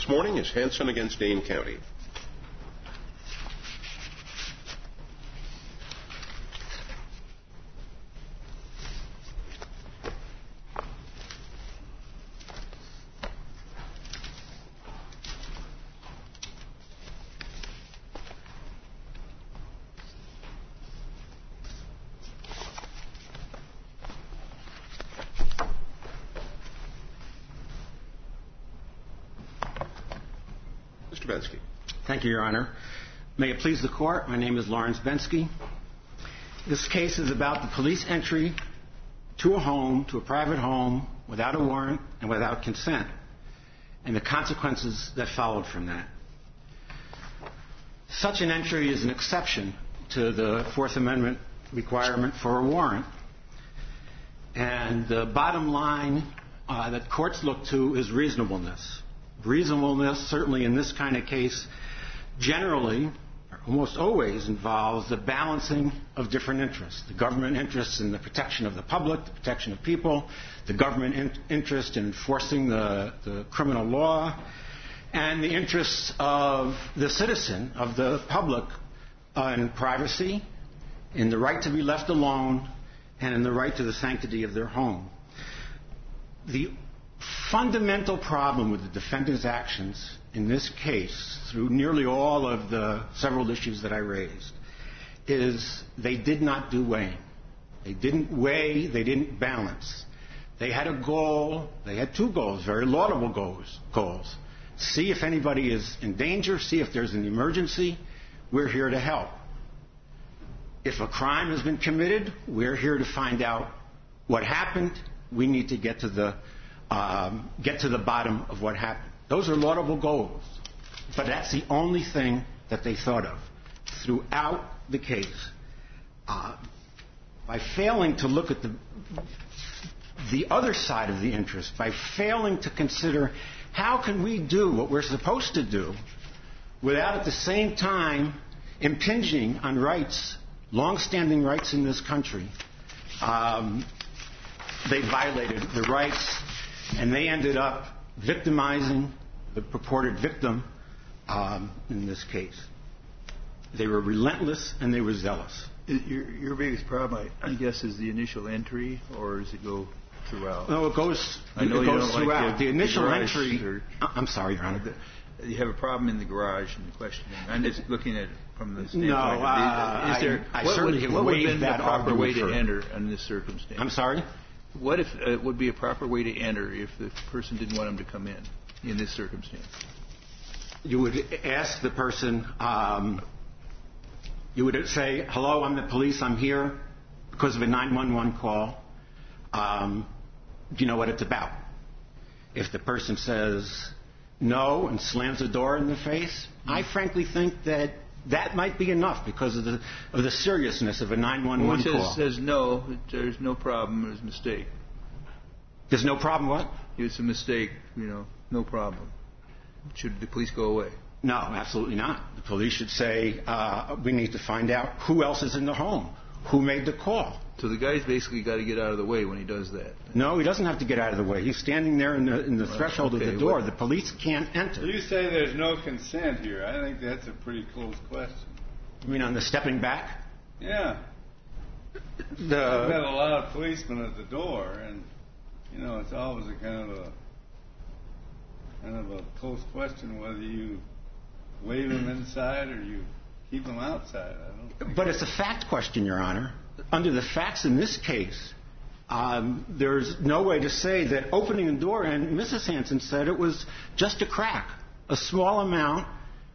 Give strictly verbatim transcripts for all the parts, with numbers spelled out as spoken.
This morning is Hansen against Dane County. Mister Bensky. Thank you, Your Honor. May it please the Court, my name is Lawrence Bensky. This case is about the police entry to a home, to a private home, without a warrant and without consent, and the consequences that followed from that. Such an entry is an exception to the Fourth Amendment requirement for a warrant, and the bottom line uh, that courts look to is reasonableness. Reasonableness, certainly in this kind of case, generally, or almost always, involves the balancing of different interests. The government interests in the protection of the public, the protection of people, the government in- interest in enforcing the, the criminal law, and the interests of the citizen, of the public, uh, in privacy, in the right to be left alone, and in the right to the sanctity of their home. The fundamental problem with the defendant's actions in this case, through nearly all of the several issues that I raised, is they did not do weighing. They didn't weigh, they didn't balance. They had a goal, they had two goals, very laudable goals. goals. See if anybody is in danger, see if there's an emergency, we're here to help. If a crime has been committed, we're here to find out what happened. We need to get to the Um, get to the bottom of what happened. Those are laudable goals, but that's the only thing that they thought of throughout the case. Uh, by failing to look at the, the other side of the interest, by failing to consider how can we do what we're supposed to do without at the same time impinging on rights, long-standing rights in this country, um, they violated the rights. And they ended up victimizing the purported victim um, in this case. They were relentless and they were zealous. Your, your biggest problem, I, I guess, is the initial entry, or does it go throughout? No, it goes, I know it you goes don't throughout. Like the, the initial the entry... Or, I'm sorry, Your Honor. The, you have a problem in the garage and the questioning. I'm just looking at it from the standpoint. No, of, uh, is there, I, I what certainly would, have what would have waived been that the proper way to for, enter in this circumstance? I'm sorry? What if it uh, would be a proper way to enter if the person didn't want him to come in, in this circumstance? You would ask the person, um, you would say, hello, I'm the police, I'm here because of a nine one one call. Um, do you know what it's about? If the person says no and slams the door in the face, I frankly think that that might be enough because of the of the seriousness of a nine one one well, call. It says no, there's no problem, there's a mistake. There's no problem what? It's a mistake, you know, no problem. Should the police go away? No, absolutely not. The police should say, uh, we need to find out who else is in the home, who made the call. So the guy's basically got to get out of the way when he does that. No, he doesn't have to get out of the way. He's standing there in the, in the well, threshold okay, of the door. what? The police can't enter. You say there's no consent here. I think that's a pretty close question. You mean on the stepping back? Yeah. The, I've had a lot of policemen at the door, and, you know, it's always a kind of a kind of a close question whether you wave them inside or you keep them outside. I don't think but it's a fact question, Your Honor. Under the facts in this case, um, there's no way to say that opening the door, and Missus Hansen said it was just a crack, a small amount.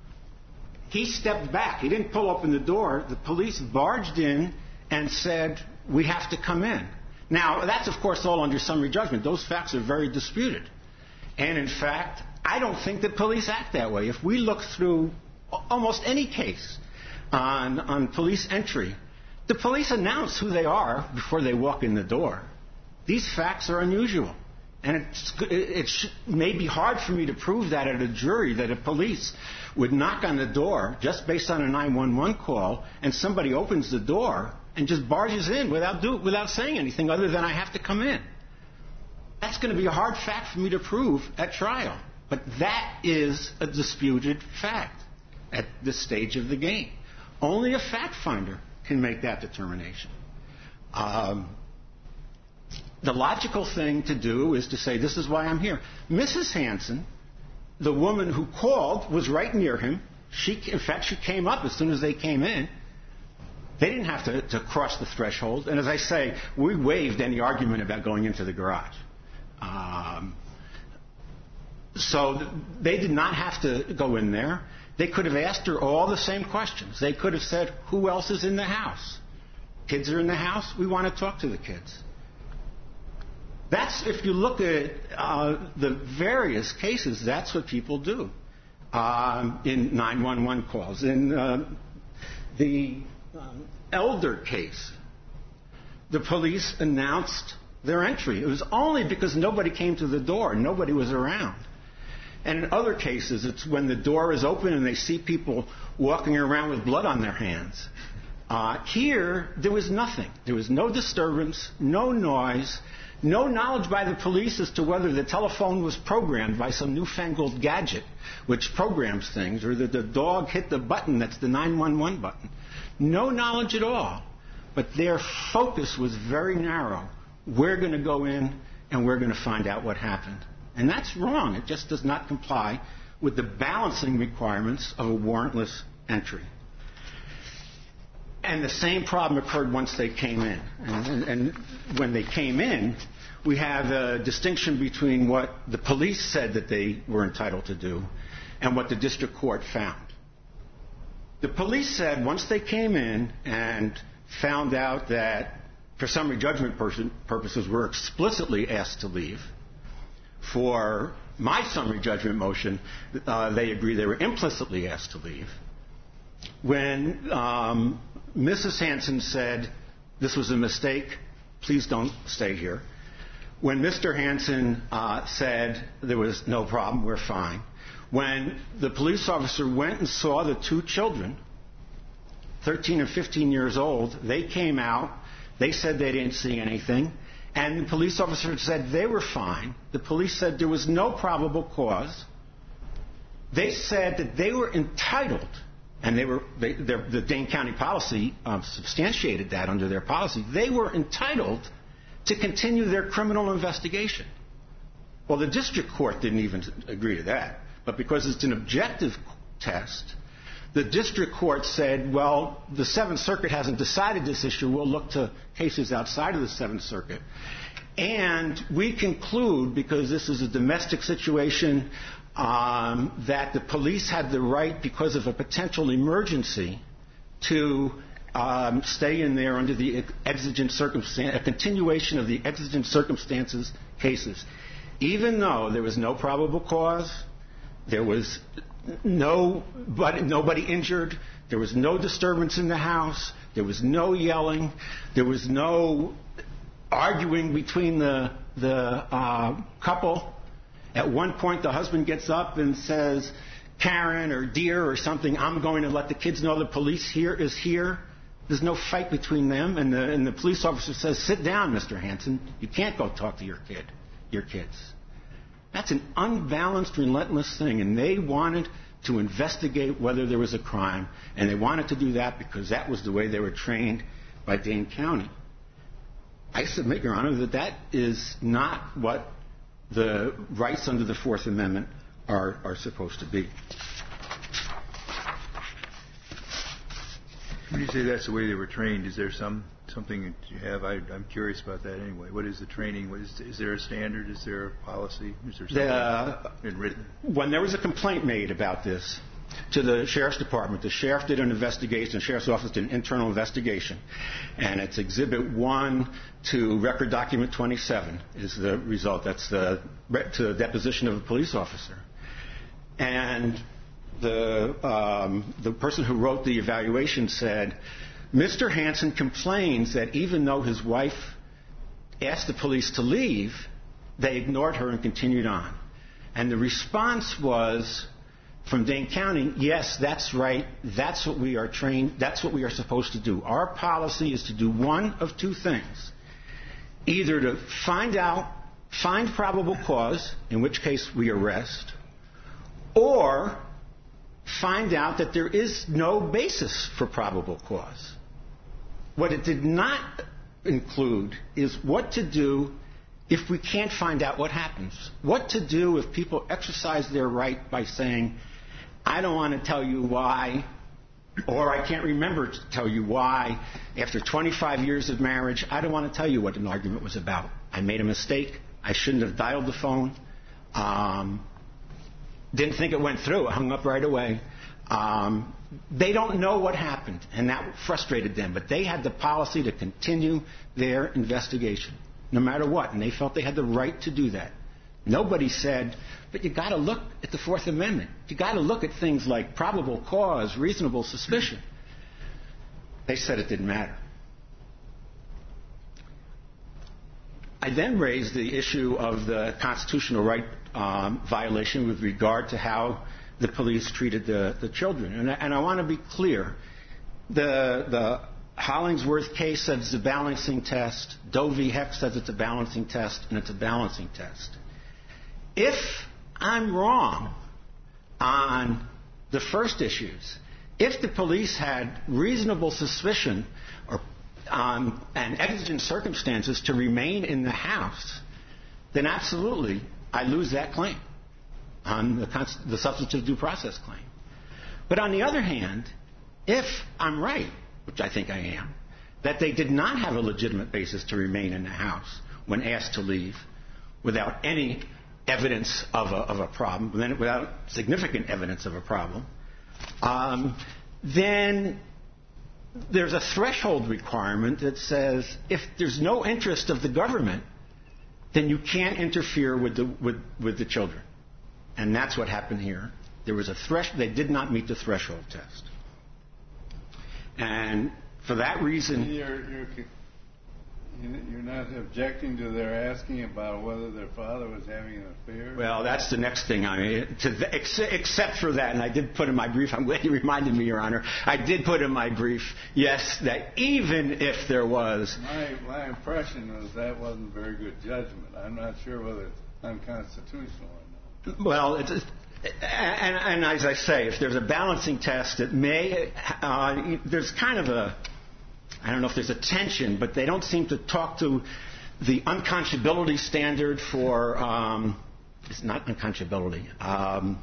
He stepped back. He didn't pull open the door. The police barged in and said, we have to come in. Now, that's, of course, all under summary judgment. Those facts are very disputed. And, in fact, I don't think that police act that way. If we look through almost any case on, on police entry, the police announce who they are before they walk in the door. These facts are unusual. And it's, it sh- may be hard for me to prove that at a jury, that a police would knock on the door just based on a nine one one call, and somebody opens the door and just barges in without do, without saying anything other than I have to come in. That's going to be a hard fact for me to prove at trial. But that is a disputed fact at this stage of the game. Only a fact finder can make that determination. Um, the logical thing to do is to say, this is why I'm here. Missus Hansen, the woman who called, was right near him. She, in fact, she came up as soon as they came in. They didn't have to, to cross the threshold. And as I say, we waived any argument about going into the garage. Um, so they did not have to go in there. They could have asked her all the same questions. They could have said, who else is in the house? Kids are in the house. We want to talk to the kids. That's, if you look at uh, the various cases, that's what people do um, in nine one one calls. In uh, the um, Elder case, the police announced their entry. It was only because nobody came to the door. Nobody was around. And in other cases, it's when the door is open and they see people walking around with blood on their hands. Uh, here, there was nothing. There was no disturbance, no noise, no knowledge by the police as to whether the telephone was programmed by some newfangled gadget which programs things, or that the dog hit the button that's the nine one one button. No knowledge at all. But their focus was very narrow. We're going to go in and we're going to find out what happened. And that's wrong. It just does not comply with the balancing requirements of a warrantless entry. And the same problem occurred once they came in. And, and, and when they came in, we have a distinction between what the police said that they were entitled to do and what the district court found. The police said once they came in and found out that, for summary judgment purposes, were explicitly asked to leave. For my summary judgment motion, uh, they agree they were implicitly asked to leave. When um, Missus Hansen said, this was a mistake, please don't stay here. When Mister Hansen uh, said, there was no problem, we're fine. When the police officer went and saw the two children, thirteen and fifteen years old, they came out, they said they didn't see anything, and the police officer said they were fine. The police said there was no probable cause. They said that they were entitled, and they were they, the Dane County policy um, substantiated that under their policy. They were entitled to continue their criminal investigation. Well, the district court didn't even agree to that. But because it's an objective test, the district court said, well, the Seventh Circuit hasn't decided this issue. We'll look to cases outside of the Seventh Circuit. And we conclude, because this is a domestic situation, um, that the police had the right, because of a potential emergency, to um, stay in there under the exigent circumstance, a continuation of the exigent circumstances cases. Even though there was no probable cause, there was no, but nobody injured, there was no disturbance in the house, there was no yelling, there was no arguing between the, the uh, couple. At one point, the husband gets up and says, Karen or dear or something, I'm going to let the kids know the police here is here. There's no fight between them. And the, and the police officer says, sit down, Mister Hansen. You can't go talk to your kid, your kids. That's an unbalanced, relentless thing. And they wanted to investigate whether there was a crime. And they wanted to do that because that was the way they were trained by Dane County. I submit, Your Honor, that that is not what the rights under the Fourth Amendment are, are supposed to be. When you say that's the way they were trained, is there some something that you have? I, I'm curious about that anyway. What is the training? What is, is there a standard? Is there a policy? Is there something the, been written? When there was a complaint made about this to the Sheriff's Department, the Sheriff did an investigation, the Sheriff's Office did an internal investigation, and it's Exhibit one to Record Document twenty-seven is the result. That's the, to the deposition of a police officer. And the, um, the person who wrote the evaluation said, Mister Hansen complains that even though his wife asked the police to leave, they ignored her and continued on. And the response was from Dane County, yes, that's right, that's what we are trained, that's what we are supposed to do. Our policy is to do one of two things. Either to find out, find probable cause, in which case we arrest, or find out that there is no basis for probable cause. What it did not include is what to do if we can't find out what happens. What to do if people exercise their right by saying, I don't want to tell you why, or I can't remember to tell you why. After twenty-five years of marriage, I don't want to tell you what an argument was about. I made a mistake. I shouldn't have dialed the phone. Um, didn't think it went through. I hung up right away. Um, they don't know what happened, and that frustrated them. But they had the policy to continue their investigation, no matter what, and they felt they had the right to do that. Nobody said, but you got to look at the Fourth Amendment. You got to look at things like probable cause, reasonable suspicion. They said it didn't matter. I then raised the issue of the constitutional right um, violation with regard to how the police treated the, the children. And I, and I want to be clear. The, the Hollingsworth case says it's a balancing test. Doe v. Heck says it's a balancing test, and it's a balancing test. If I'm wrong on the first issues, if the police had reasonable suspicion or um, and exigent circumstances to remain in the house, then absolutely I lose that claim on the, const- the substantive due process claim. But on the other hand, if I'm right, which I think I am, that they did not have a legitimate basis to remain in the house when asked to leave without any evidence of a, of a problem, without significant evidence of a problem, um, then there's a threshold requirement that says if there's no interest of the government, then you can't interfere with the, with, with the children. And that's what happened here. There was a thresh- they did not meet the threshold test. And for that reason... You're, you're, you're not objecting to their asking about whether their father was having an affair? Well, that's the next thing. I mean, to the, ex- except for that, and I did put in my brief, I'm glad you reminded me, Your Honor, I did put in my brief, yes, that even if there was... My, my impression was that wasn't very good judgment. I'm not sure whether it's unconstitutional or not. Well, it's... And, and as I say, if there's a balancing test, it may, uh, there's kind of a, I don't know if there's a tension, but they don't seem to talk to the unconscionability standard for, um, it's not unconscionability, um,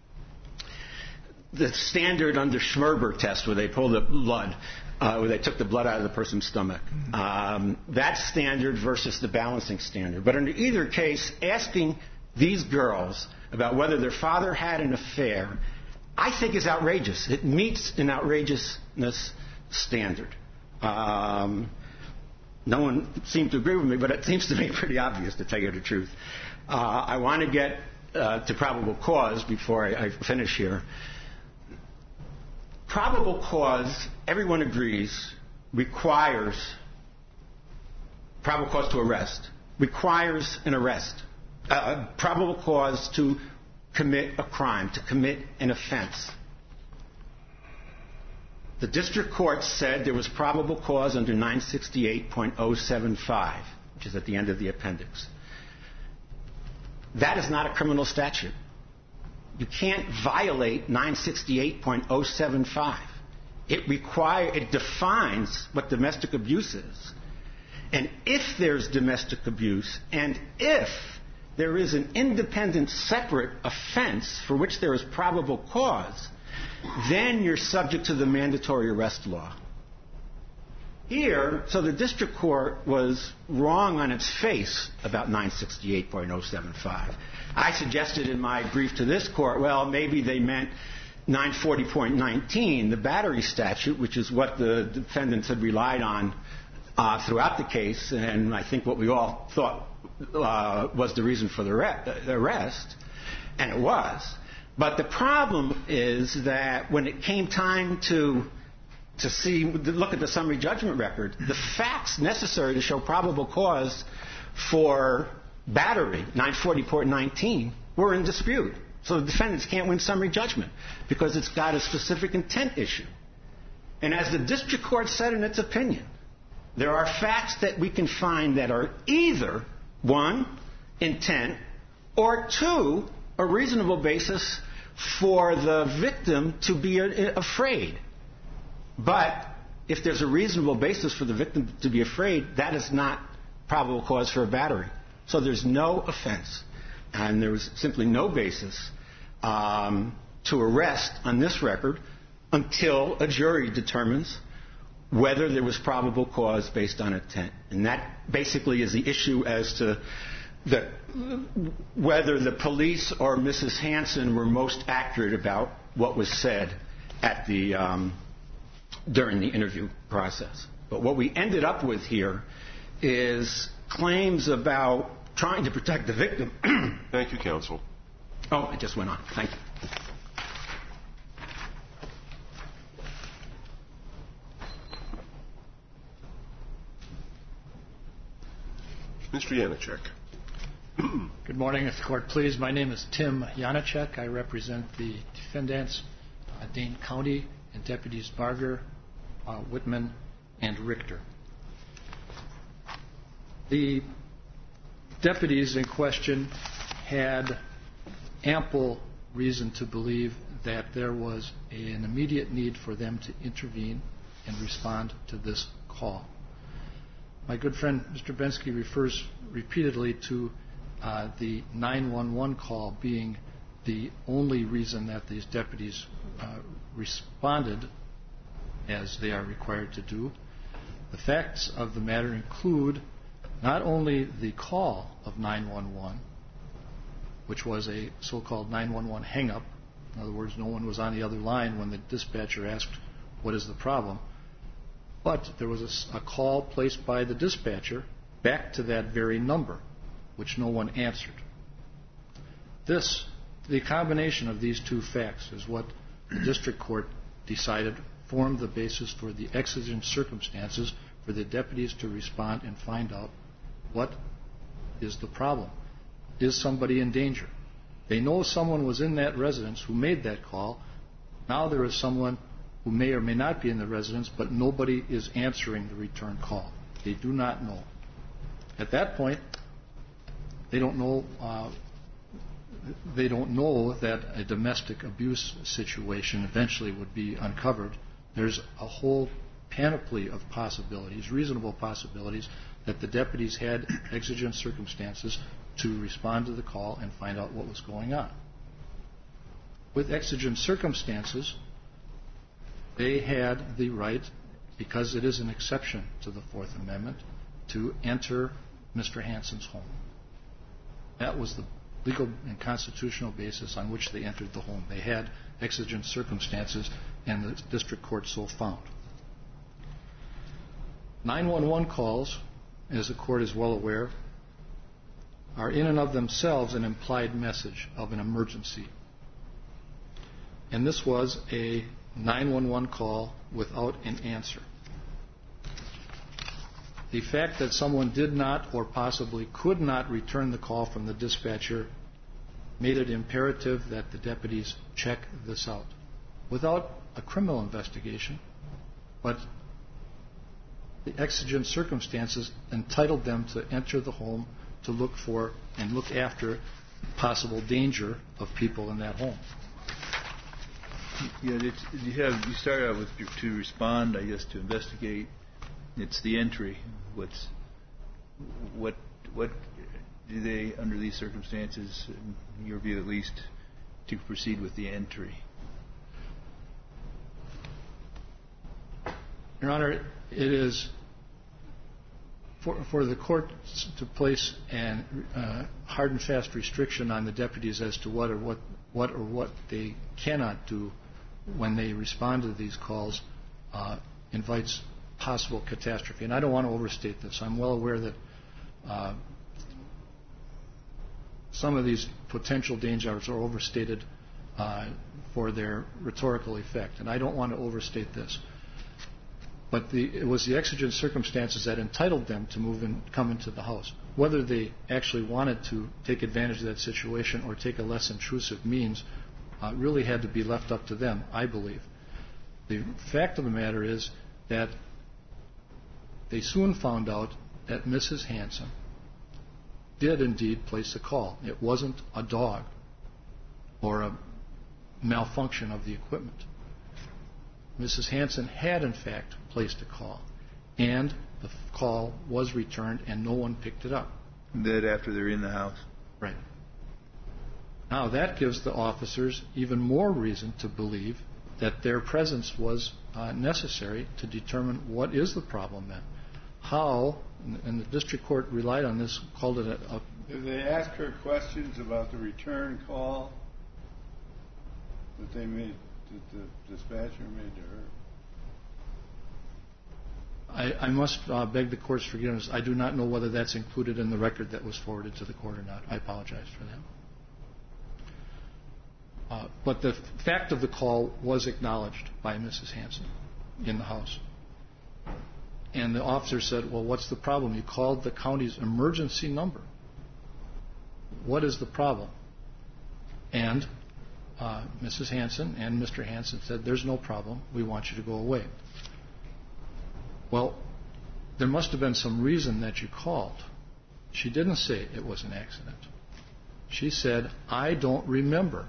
the standard under Schmerber test where they pull the blood, uh, where they took the blood out of the person's stomach. Um, that standard versus the balancing standard. But in either case, asking these girls about whether their father had an affair, I think is outrageous. It meets an outrageousness standard. Um, no one seemed to agree with me, but it seems to me pretty obvious, to tell you the truth. Uh, I want to get uh, to probable cause before I, I finish here. Probable cause, everyone agrees, requires probable cause to arrest, requires an arrest. Uh, probable cause to commit a crime, to commit an offense. The district court said there was probable cause under nine sixty-eight point oh seven five, which is at the end of the appendix. That is not a criminal statute. You can't violate nine sixty-eight point oh seven five. It require, it defines what domestic abuse is. And if there's domestic abuse, and if there is an independent, separate offense for which there is probable cause, then you're subject to the mandatory arrest law. Here, so the district court was wrong on its face about nine sixty-eight point oh seven five. I suggested in my brief to this court, well, maybe they meant nine forty point nineteen, the battery statute, which is what the defendants had relied on uh, throughout the case, and I think what we all thought Uh, was the reason for the, re- the arrest, and it was. But the problem is that when it came time to to see, to look at the summary judgment record, the facts necessary to show probable cause for battery, nine forty point nineteen, were in dispute. So the defendants can't win summary judgment because it's got a specific intent issue. And as the district court said in its opinion, there are facts that we can find that are either one, intent, or two, a reasonable basis for the victim to be afraid. But if there's a reasonable basis for the victim to be afraid, that is not probable cause for a battery. So there's no offense, and there was simply no basis um, to arrest on this record until a jury determines whether there was probable cause based on intent. And that basically is the issue as to the, whether the police or Missus Hanson were most accurate about what was said at the um, during the interview process. But what we ended up with here is claims about trying to protect the victim. Thank you, counsel. Oh, it just went on. Thank you. Mister Janacek. Good morning, if the court please. My name is Tim Janacek. I represent the defendants, uh, Dane County, and Deputies Barger, uh, Whitman, and Richter. The deputies in question had ample reason to believe that there was a, an immediate need for them to intervene and respond to this call. My good friend, Mister Bensky, refers repeatedly to uh, the nine one one call being the only reason that these deputies uh, responded as they are required to do. The facts of the matter include not only the call of nine one one, which was a so-called nine one one hang-up. In other words, no one was on the other line when the dispatcher asked, "What is the problem?" But there was a, a call placed by the dispatcher back to that very number, which no one answered. This, the combination of these two facts is what the district court decided formed the basis for the exigent circumstances for the deputies to respond and find out what is the problem. Is somebody in danger? They know someone was in that residence who made that call. Now there is someone who may or may not be in the residence, but nobody is answering the return call. They do not know. At that point, they don't know. Uh, they don't know that a domestic abuse situation eventually would be uncovered. There's a whole panoply of possibilities, reasonable possibilities, that the deputies had exigent circumstances to respond to the call and find out what was going on. With exigent circumstances, they had the right, because it is an exception to the Fourth Amendment, to enter Mister Hanson's home. That was the legal and constitutional basis on which they entered the home. They had exigent circumstances, and the district court so found. nine one one calls, as the court is well aware, are in and of themselves an implied message of an emergency. And this was a nine one one call without an answer. The fact that someone did not or possibly could not return the call from the dispatcher made it imperative that the deputies check this out without a criminal investigation, but the exigent circumstances entitled them to enter the home to look for and look after possible danger of people in that home. Yeah, it's, you have you start out with your, to respond, I guess, to investigate. It's the entry. What's what what do they, under these circumstances, in your view at least, to proceed with the entry? Your Honor, it is for, for the court to place a uh, hard and fast restriction on the deputies as to what or what what or what they cannot do when they respond to these calls uh, invites possible catastrophe. And I don't want to overstate this. I'm well aware that uh, some of these potential dangers are overstated uh, for their rhetorical effect. And I don't want to overstate this. But the, it was the exigent circumstances that entitled them to move and come into the house. Whether they actually wanted to take advantage of that situation or take a less intrusive means uh, really had to be left up to them, I believe. The fact of the matter is that they soon found out that Missus Hanson did indeed place a call. It wasn't a dog or a malfunction of the equipment. Missus Hansen had, in fact, placed a call, and the call was returned, and no one picked it up. That after they're in the house? Right. Now, that gives the officers even more reason to believe that their presence was uh, necessary to determine what is the problem then. How, and the district court relied on this, called it a... a Did they ask her questions about the return call that they made, that the dispatcher made to her? I, I must uh, beg the court's forgiveness. I do not know whether that's included in the record that was forwarded to the court or not. I apologize for that. Uh, but the fact of the call was acknowledged by Missus Hansen in the house. And the officer said, well, what's the problem? You called the county's emergency number. What is the problem? And uh, Missus Hansen and Mister Hansen said, there's no problem. We want you to go away. Well, there must have been some reason that you called. She didn't say it was an accident. She said, I don't remember.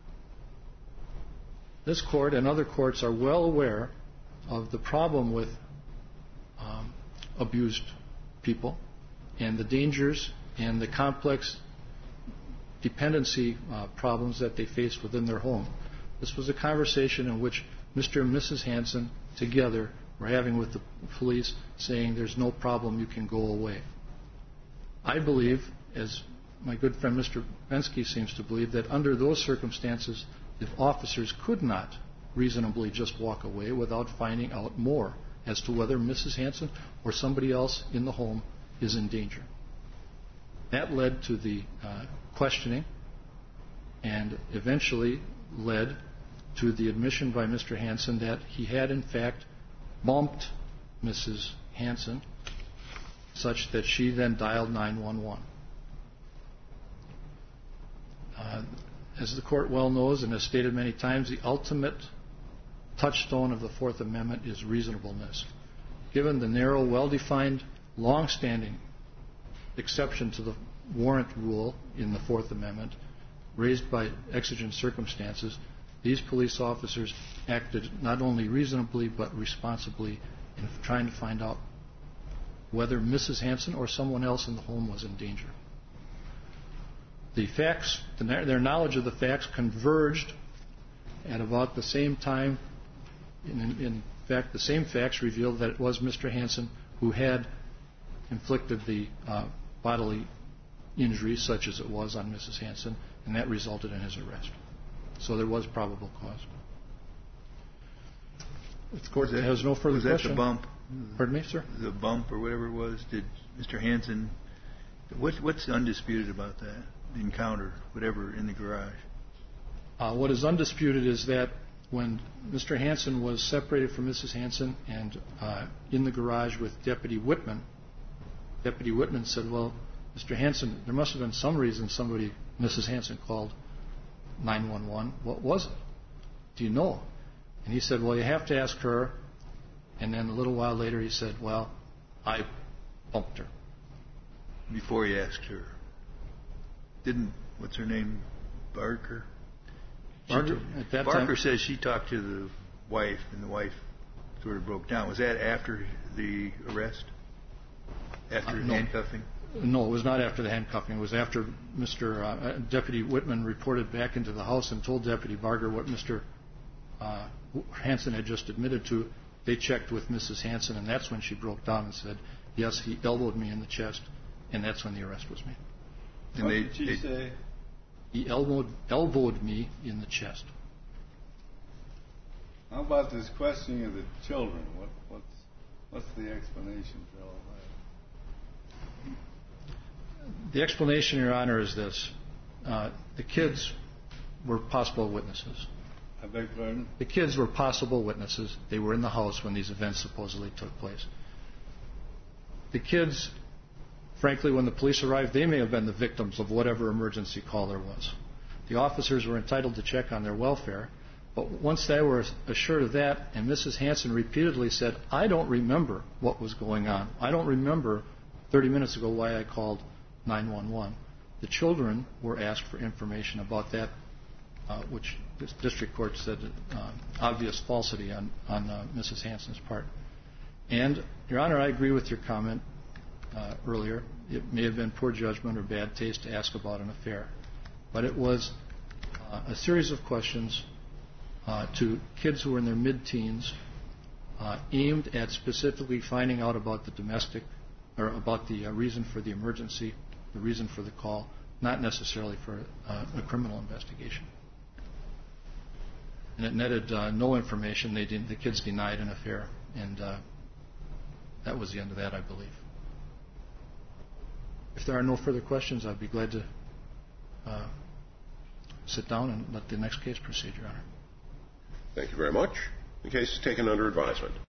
This court and other courts are well aware of the problem with um, abused people and the dangers and the complex dependency uh, problems that they face within their home. This was a conversation in which Mister and Missus Hansen together were having with the police, saying there's no problem, you can go away. I believe, as my good friend Mister Bensky seems to believe, that under those circumstances, if officers could not reasonably just walk away without finding out more as to whether Missus Hansen or somebody else in the home is in danger. That led to the uh, questioning and eventually led to the admission by Mister Hansen that he had in fact bumped Missus Hansen such that she then dialed nine one one. Uh, as the court well knows and has stated many times, the ultimate touchstone of the Fourth Amendment is reasonableness. Given the narrow, well-defined, long-standing exception to the warrant rule in the Fourth Amendment raised by exigent circumstances, these police officers acted not only reasonably but responsibly in trying to find out whether Missus Hansen or someone else in the home was in danger. The facts, their knowledge of the facts converged at about the same time. In, in fact, the same facts revealed that it was Mister Hansen who had inflicted the uh, bodily injury, such as it was on Missus Hansen, and that resulted in his arrest. So there was probable cause. If the court that, has no further was question. Was that the bump? Pardon me, sir? The bump or whatever it was? Did Mister Hansen, what, what's undisputed about that encounter, whatever, in the garage? Uh, what is undisputed is that when Mister Hansen was separated from Missus Hansen and uh, in the garage with Deputy Whitman, Deputy Whitman said, well, Mister Hansen, there must have been some reason somebody, Missus Hansen, called nine one one. What was it? Do you know? And he said, well, you have to ask her. And then a little while later he said, well, I bumped her. Before he asked her. Didn't, what's her name, Barker? Barker, at that Barker time, says she talked to the wife, and the wife sort of broke down. Was that after the arrest? After uh, no. handcuffing? No, it was not after the handcuffing. It was after Mister Uh, Deputy Whitman reported back into the house and told Deputy Barger what Mister Uh, Hansen had just admitted to. They checked with Missus Hansen, and that's when she broke down and said, yes, he elbowed me in the chest, and that's when the arrest was made. And what they, did she they, say? He elbowed, elbowed me in the chest. How about this questioning of the children? What, what's, what's the explanation for all that? The explanation, Your Honor, is this. Uh, the kids were possible witnesses. I beg your pardon? The kids were possible witnesses. They were in the house when these events supposedly took place. The kids, frankly, when the police arrived, they may have been the victims of whatever emergency call there was. The officers were entitled to check on their welfare, but once they were assured of that, and Missus Hansen repeatedly said, I don't remember what was going on. I don't remember thirty minutes ago why I called nine one one. The children were asked for information about that, uh, which the district court said uh, obvious falsity on, on uh, Missus Hansen's part. And, Your Honor, I agree with your comment uh, earlier. It may have been poor judgment or bad taste to ask about an affair. But it was uh, a series of questions uh, to kids who were in their mid-teens uh, aimed at specifically finding out about the domestic or about the uh, reason for the emergency, the reason for the call, not necessarily for uh, a criminal investigation. And it netted uh, no information. They didn't, the kids denied an affair, and uh, that was the end of that, I believe. If there are no further questions, I'd be glad to uh, sit down and let the next case proceed, Your Honor. Thank you very much. The case is taken under advisement.